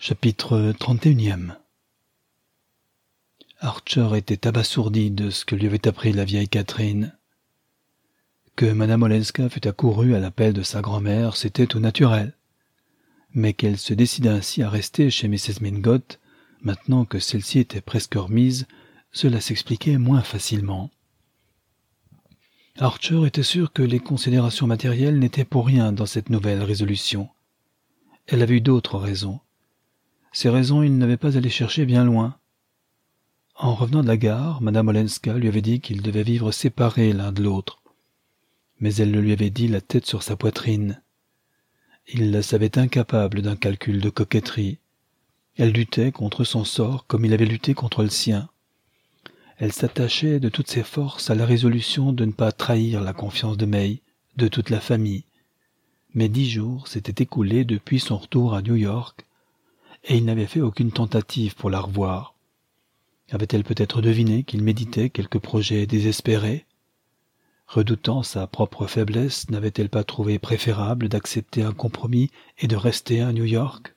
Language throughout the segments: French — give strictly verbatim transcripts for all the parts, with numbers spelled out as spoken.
Chapitre trente et un. Archer était abasourdi de ce que lui avait appris la vieille Catherine. Que Madame Olenska fût accourue à l'appel de sa grand-mère, c'était tout naturel. Mais qu'elle se décidât ainsi à rester chez missus Mingotte, maintenant que celle-ci était presque remise, cela s'expliquait moins facilement. Archer était sûr que les considérations matérielles n'étaient pour rien dans cette nouvelle résolution. Elle avait eu d'autres raisons. Ces raisons, il n'avait pas à les chercher bien loin. En revenant de la gare, Madame Olenska lui avait dit qu'ils devaient vivre séparés l'un de l'autre. Mais elle le lui avait dit la tête sur sa poitrine. Il la savait incapable d'un calcul de coquetterie. Elle luttait contre son sort comme il avait lutté contre le sien. Elle s'attachait de toutes ses forces à la résolution de ne pas trahir la confiance de May, de toute la famille. Mais dix jours s'étaient écoulés depuis son retour à New York, et il n'avait fait aucune tentative pour la revoir. Avait-elle peut-être deviné qu'il méditait quelque projet désespéré? Redoutant sa propre faiblesse, n'avait-elle pas trouvé préférable d'accepter un compromis et de rester à New York?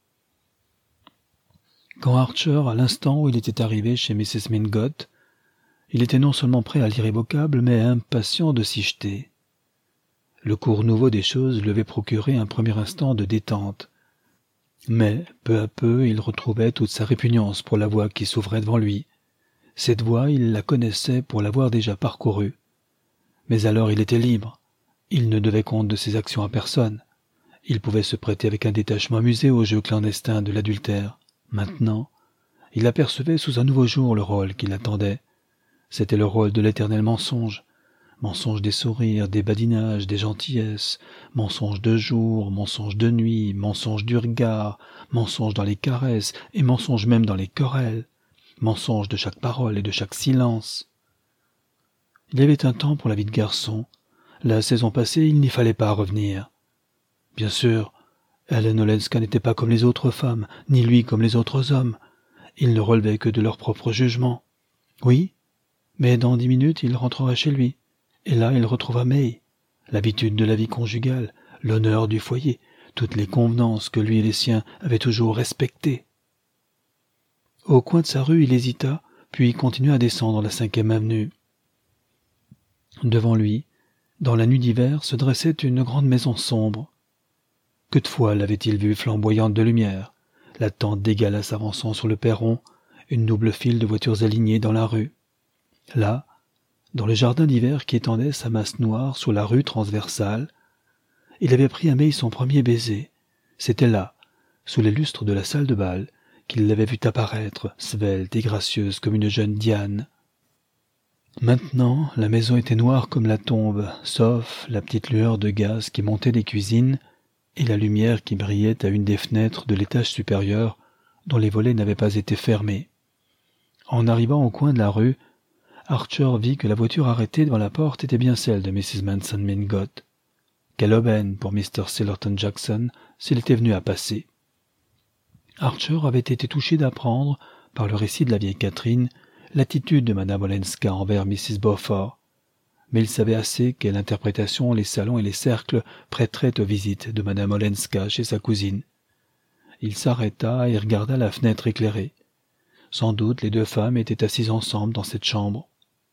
Quand Archer, à l'instant où il était arrivé chez missus Mingotte, il était non seulement prêt à l'irrévocable, mais impatient de s'y jeter. Le cours nouveau des choses lui avait procuré un premier instant de détente. Mais, peu à peu, il retrouvait toute sa répugnance pour la voie qui s'ouvrait devant lui. Cette voie, il la connaissait pour l'avoir déjà parcourue. Mais alors il était libre. Il ne devait compte de ses actions à personne. Il pouvait se prêter avec un détachement amusé au jeu clandestin de l'adultère. Maintenant, il apercevait sous un nouveau jour le rôle qui l'attendait. C'était le rôle de l'éternel mensonge. Mensonge des sourires, des badinages, des gentillesses, mensonge de jour, mensonge de nuit, mensonge du regard, mensonge dans les caresses et mensonge même dans les querelles, mensonge de chaque parole et de chaque silence. Il y avait un temps pour la vie de garçon. La saison passée, il n'y fallait pas revenir. Bien sûr, Helen Olenska n'était pas comme les autres femmes, ni lui comme les autres hommes. Il ne relevait que de leur propre jugement. Oui, mais dans dix minutes, il rentrerait chez lui. Et là, il retrouva May, l'habitude de la vie conjugale, l'honneur du foyer, toutes les convenances que lui et les siens avaient toujours respectées. Au coin de sa rue, il hésita, puis continua à descendre la cinquième avenue. Devant lui, dans la nuit d'hiver, se dressait une grande maison sombre. Que de fois l'avait-il vue flamboyante de lumière, la tente des galas s'avançant sur le perron, une double file de voitures alignées dans la rue. Là, dans le jardin d'hiver qui étendait sa masse noire sur la rue transversale, il avait pris à May son premier baiser. C'était là, sous les lustres de la salle de bal, qu'il l'avait vue apparaître, svelte et gracieuse comme une jeune Diane. Maintenant, la maison était noire comme la tombe, sauf la petite lueur de gaz qui montait des cuisines et la lumière qui brillait à une des fenêtres de l'étage supérieur dont les volets n'avaient pas été fermés. En arrivant au coin de la rue, Archer vit que la voiture arrêtée devant la porte était bien celle de missus Manson Mingotte. Quelle aubaine pour mister Sillerton Jackson s'il était venu à passer. Archer avait été touché d'apprendre, par le récit de la vieille Catherine, l'attitude de Madame Olenska envers missus Beaufort, mais il savait assez quelle interprétation les salons et les cercles prêteraient aux visites de Madame Olenska chez sa cousine. Il s'arrêta et regarda la fenêtre éclairée. Sans doute les deux femmes étaient assises ensemble dans cette chambre.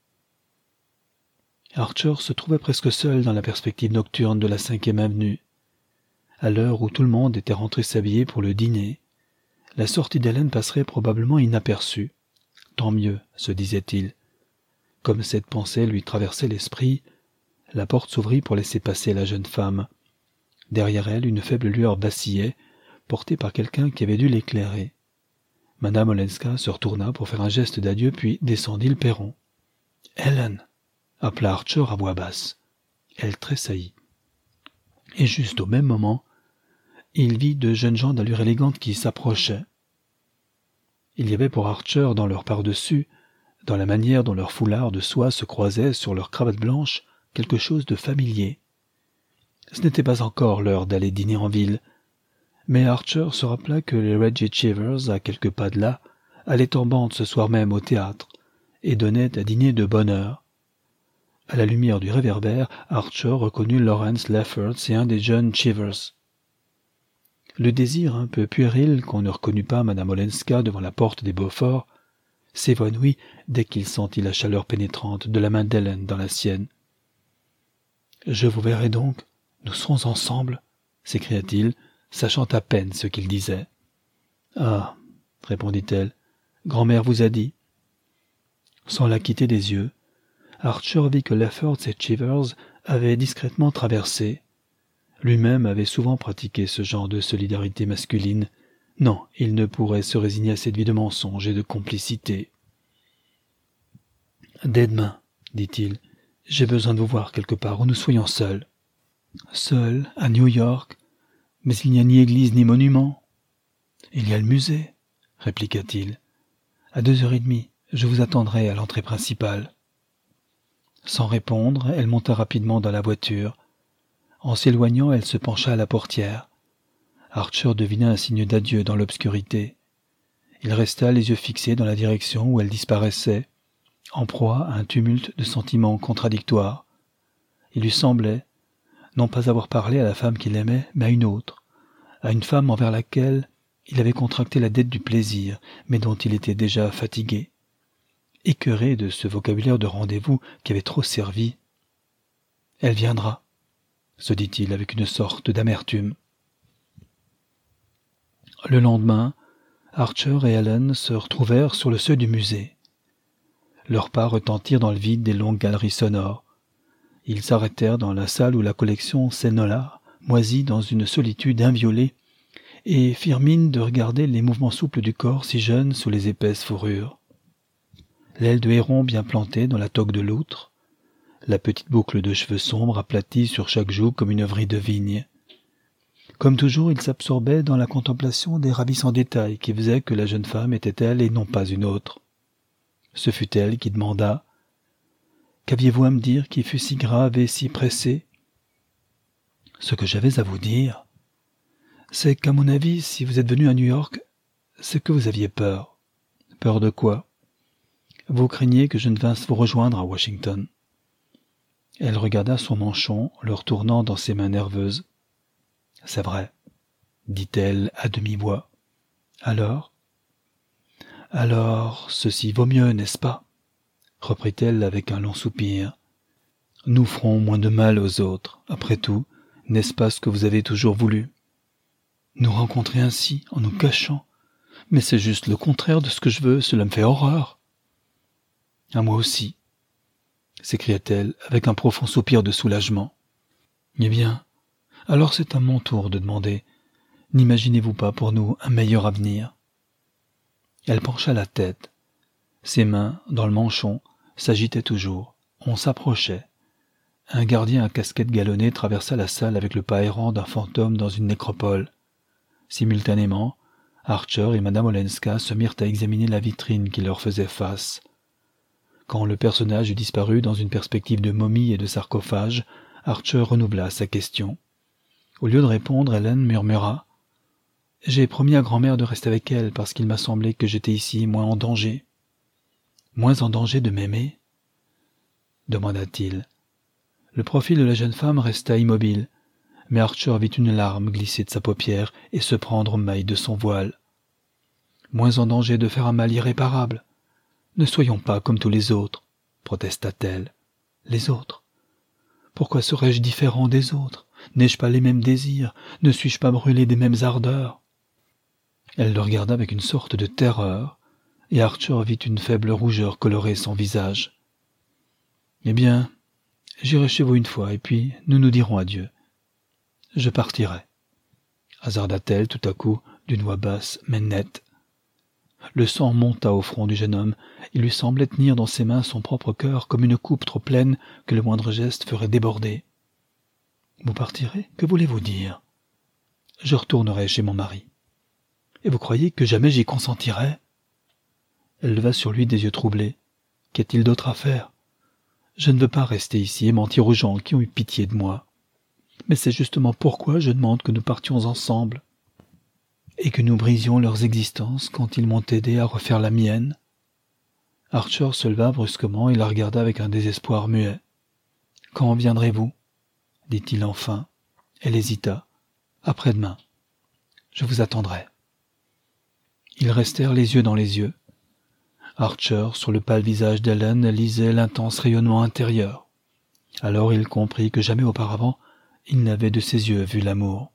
Archer se trouvait presque seul dans la perspective nocturne de la cinquième avenue. À l'heure où tout le monde était rentré s'habiller pour le dîner, la sortie d'Hélène passerait probablement inaperçue. Tant mieux, se disait-il. Comme cette pensée lui traversait l'esprit, la porte s'ouvrit pour laisser passer la jeune femme. Derrière elle, une faible lueur vacillait, portée par quelqu'un qui avait dû l'éclairer. Madame Olenska se retourna pour faire un geste d'adieu, puis descendit le perron. « Hélène !» appela Archer à voix basse. Elle tressaillit. Et juste au même moment, il vit deux jeunes gens d'allure élégante qui s'approchaient. Il y avait pour Archer dans leur pardessus, dans la manière dont leurs foulards de soie se croisaient sur leurs cravates blanches, quelque chose de familier. Ce n'était pas encore l'heure d'aller dîner en ville, mais Archer se rappela que les Reggie Chivers, à quelques pas de là, allaient en bande ce soir même au théâtre, et donnaient un dîner de bonne heure. À la lumière du réverbère, Archer reconnut Lawrence Lefferts et un des jeunes Chivers. Le désir un peu puéril qu'on ne reconnut pas Madame Olenska devant la porte des Beaufort s'évanouit dès qu'il sentit la chaleur pénétrante de la main d'Hélène dans la sienne. « Je vous verrai donc, nous serons ensemble » s'écria-t-il, sachant à peine ce qu'il disait. « Ah » répondit-elle, « grand-mère vous a dit. » Sans la quitter des yeux, Archer vit que Lefferts et Chivers avaient discrètement traversé. Lui-même avait souvent pratiqué ce genre de solidarité masculine. Non, il ne pourrait se résigner à cette vie de mensonge et de complicité. « Dès demain, dit-il, j'ai besoin de vous voir quelque part où nous soyons seuls. »« Seuls, à New York, mais il n'y a ni église ni monument. »« Il y a le musée, répliqua-t-il. À deux heures et demie, je vous attendrai à l'entrée principale. » Sans répondre, elle monta rapidement dans la voiture. En s'éloignant, elle se pencha à la portière. Archer devina un signe d'adieu dans l'obscurité. Il resta les yeux fixés dans la direction où elle disparaissait, en proie à un tumulte de sentiments contradictoires. Il lui semblait, non pas avoir parlé à la femme qu'il aimait, mais à une autre, à une femme envers laquelle il avait contracté la dette du plaisir, mais dont il était déjà fatigué. Écœuré de ce vocabulaire de rendez-vous qui avait trop servi. « Elle viendra », se dit-il avec une sorte d'amertume. Le lendemain, Archer et Helen se retrouvèrent sur le seuil du musée. Leurs pas retentirent dans le vide des longues galeries sonores. Ils s'arrêtèrent dans la salle où la collection Senola moisit dans une solitude inviolée et firent mine de regarder les mouvements souples du corps si jeune sous les épaisses fourrures. L'aile de héron bien plantée dans la toque de loutre, la petite boucle de cheveux sombres aplatie sur chaque joue comme une vrille de vigne. Comme toujours, il s'absorbait dans la contemplation des ravissants détails qui faisaient que la jeune femme était elle et non pas une autre. Ce fut elle qui demanda « Qu'aviez-vous à me dire qui fut si grave et si pressé ?»« Ce que j'avais à vous dire, c'est qu'à mon avis, si vous êtes venu à New York, c'est que vous aviez peur. »« Peur de quoi ?»« Vous craigniez que je ne vinsse vous rejoindre à Washington. » Elle regarda son manchon, le retournant dans ses mains nerveuses. « C'est vrai, » dit-elle à demi-voix. « Alors ?»« Alors, ceci vaut mieux, n'est-ce pas ?» reprit-elle avec un long soupir. « Nous ferons moins de mal aux autres. Après tout, n'est-ce pas ce que vous avez toujours voulu ? Nous rencontrer ainsi, en nous cachant. Mais c'est juste le contraire de ce que je veux, cela me fait horreur. »« À moi aussi, » s'écria-t-elle avec un profond soupir de soulagement. « Eh bien, alors c'est à mon tour de demander, n'imaginez-vous pas pour nous un meilleur avenir ?» Elle pencha la tête. Ses mains, dans le manchon, s'agitaient toujours. On s'approchait. Un gardien à casquette galonnée traversa la salle avec le pas errant d'un fantôme dans une nécropole. Simultanément, Archer et Madame Olenska se mirent à examiner la vitrine qui leur faisait face. Quand le personnage eut disparu dans une perspective de momie et de sarcophage, Archer renouvela sa question. Au lieu de répondre, Hélène murmura « J'ai promis à grand-mère de rester avec elle parce qu'il m'a semblé que j'étais ici moins en danger. »« Moins en danger de m'aimer ?» demanda-t-il. Le profil de la jeune femme resta immobile, mais Archer vit une larme glisser de sa paupière et se prendre aux mailles de son voile. « Moins en danger de faire un mal irréparable. Ne soyons pas comme tous les autres, » protesta-t-elle. « Les autres ? Pourquoi serais-je différent des autres ? N'ai-je pas les mêmes désirs ? Ne suis-je pas brûlé des mêmes ardeurs ?» Elle le regarda avec une sorte de terreur, et Archer vit une faible rougeur colorer son visage. « Eh bien, j'irai chez vous une fois, et puis nous nous dirons adieu. Je partirai, » hasarda-t-elle tout à coup d'une voix basse mais nette. Le sang monta au front du jeune homme. Il lui semblait tenir dans ses mains son propre cœur comme une coupe trop pleine que le moindre geste ferait déborder. « Vous partirez ? Que voulez-vous dire ? » ?»« Je retournerai chez mon mari. »« Et vous croyez que jamais j'y consentirai ?» Elle leva sur lui des yeux troublés. « Qu'y-a-t-il d'autre à faire ? Je ne veux pas rester ici et mentir aux gens qui ont eu pitié de moi. Mais c'est justement pourquoi je demande que nous partions ensemble. » et que nous brisions leurs existences quand ils m'ont aidé à refaire la mienne. Archer se leva brusquement et la regarda avec un désespoir muet. « Quand viendrez-vous » dit-il enfin. Elle hésita. « Après-demain. » Je vous attendrai. » Ils restèrent les yeux dans les yeux. Archer, sur le pâle visage d'Ellen, lisait l'intense rayonnement intérieur. Alors il comprit que jamais auparavant il n'avait de ses yeux vu l'amour.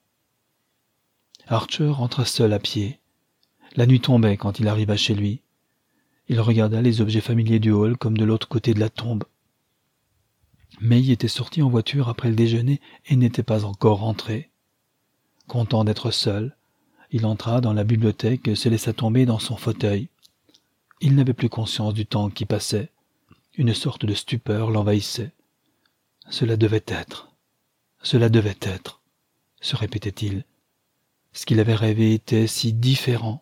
Archer rentra seul à pied. La nuit tombait quand il arriva chez lui. Il regarda les objets familiers du hall comme de l'autre côté de la tombe. May était sorti en voiture après le déjeuner et n'était pas encore rentré. Content d'être seul, il entra dans la bibliothèque et se laissa tomber dans son fauteuil. Il n'avait plus conscience du temps qui passait. Une sorte de stupeur l'envahissait. Cela devait être, cela devait être, se répétait-il. Ce qu'il avait rêvé était si différent.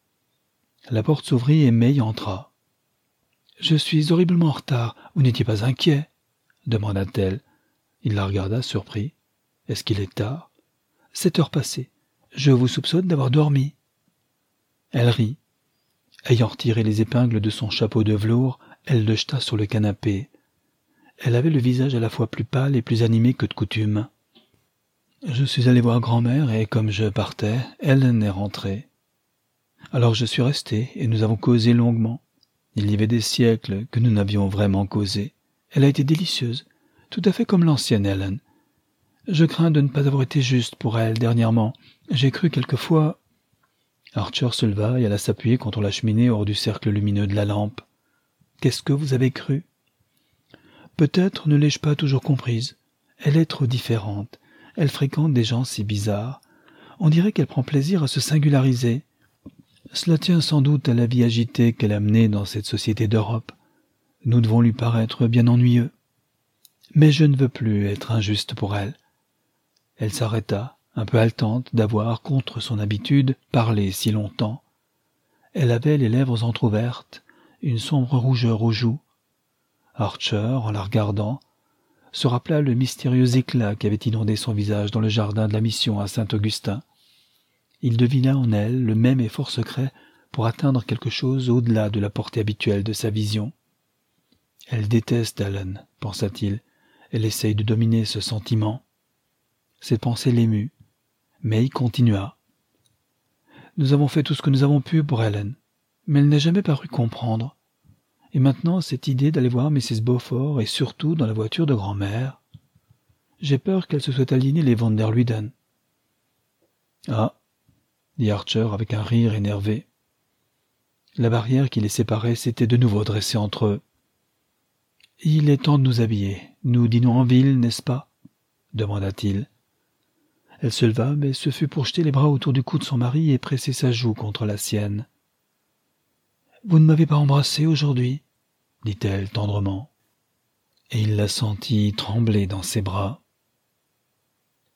La porte s'ouvrit et May entra. « Je suis horriblement en retard, vous n'étiez pas inquiet ?» demanda-t-elle. Il la regarda surpris. « Est-ce qu'il est tard ?»« Sept heures passées. Je vous soupçonne d'avoir dormi. » Elle rit. Ayant retiré les épingles de son chapeau de velours, elle le jeta sur le canapé. Elle avait le visage à la fois plus pâle et plus animé que de coutume. « Je suis allé voir grand-mère et comme je partais, elle est rentrée. Alors je suis resté et nous avons causé longuement. Il y avait des siècles que nous n'avions vraiment causé. Elle a été délicieuse, tout à fait comme l'ancienne Ellen. Je crains de ne pas avoir été juste pour elle dernièrement. J'ai cru quelquefois... » Archer se leva et alla s'appuyer contre la cheminée hors du cercle lumineux de la lampe. « Qu'est-ce que vous avez cru ?»« Peut-être ne l'ai-je pas toujours comprise. Elle est trop différente. Elle fréquente des gens si bizarres. On dirait qu'elle prend plaisir à se singulariser. Cela tient sans doute à la vie agitée qu'elle a menée dans cette société d'Europe. Nous devons lui paraître bien ennuyeux. Mais je ne veux plus être injuste pour elle. » Elle s'arrêta, un peu haletante d'avoir, contre son habitude, parlé si longtemps. Elle avait les lèvres entr'ouvertes, une sombre rougeur aux joues. Archer, en la regardant, se rappela le mystérieux éclat qui avait inondé son visage dans le jardin de la mission à Saint-Augustin. Il devina en elle le même effort secret pour atteindre quelque chose au-delà de la portée habituelle de sa vision. « Elle déteste Ellen, pensa-t-il. Elle essaye de dominer ce sentiment. » Cette pensée l'émut, mais il continua. « Nous avons fait tout ce que nous avons pu pour Ellen, mais elle n'a jamais paru comprendre. Et maintenant, cette idée d'aller voir missus Beaufort et surtout dans la voiture de grand-mère. J'ai peur qu'elle se soit aliénée les van der Luyden. »« Ah !» dit Archer avec un rire énervé. La barrière qui les séparait s'était de nouveau dressée entre eux. « Il est temps de nous habiller. Nous dînons en ville, n'est-ce pas ?» demanda-t-il. Elle se leva, mais ce fut pour jeter les bras autour du cou de son mari et presser sa joue contre la sienne. « Vous ne m'avez pas embrassé aujourd'hui ?» dit-elle tendrement. Et il la sentit trembler dans ses bras.